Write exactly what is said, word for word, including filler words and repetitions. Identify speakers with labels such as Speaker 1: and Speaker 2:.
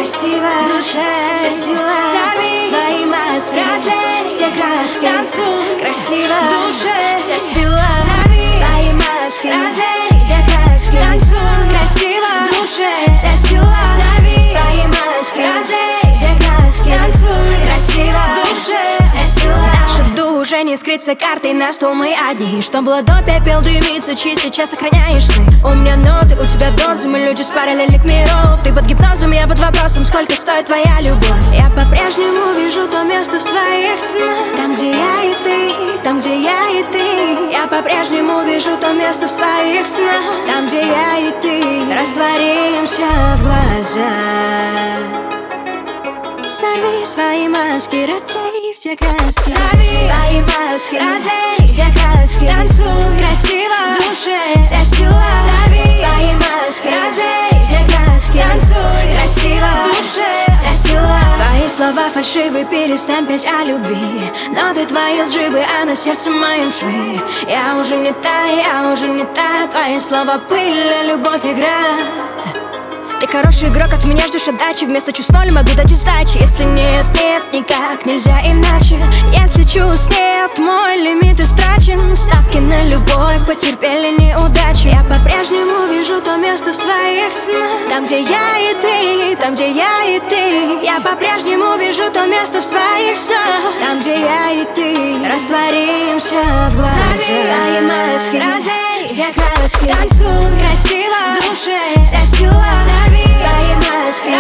Speaker 1: красиво в душе, вся сила. Сорви свои маски, разлей все краски. Танцуй красиво в душе, вся сила. Сорви свои маски, разлей все краски. Танцуй красиво в душе, вся сила. Сорви свои маски, разлей все краски. Танцуй красиво в душе, вся сила. Наша душа не скрыться картой, на стол мы одни. Что было до, пепел дымится, чьи сейчас сохраняешь сны. У меня ноты, у тебя дозы, мы люди с параллельных миров. Ты под гипнозом, я под вопросом, сколько стоит твоя любовь. Я по-прежнему вижу то место в своих снах, там, где я и ты, там, где я и ты. Я по-прежнему вижу то место в своих снах, там, где я и ты. Растворимся в глазах. Сорви свои маски, разлей все краски. Сорви свои маски, разлей все краски. Танцуй красиво в душе, вся сила. Сорви свои маски, разлей все краски. Танцуй красиво в душе, вся сила. Твои слова фальшивы, перестань петь о любви. Ноты твои лживы, а на сердце моем швы. Я уже не та, я уже не та. Твои слова пыль, а любовь игра. Ты хороший игрок, от меня ждешь отдачи. Вместо чувств ноль могу дать и сдачи. Если нет, нет, никак нельзя иначе. Если чувств нет, мой лимит истрачен. Ставки на любовь потерпели неудачи. Я по-прежнему вижу то место в своих снах, там, где я и ты, там, где я и ты. Я по-прежнему вижу то место в своих снах, там, где я и ты. Растворимся в глазах. Свои маски, разлей все краски. Танцуй красиво в душе, вся сила. Свои маски,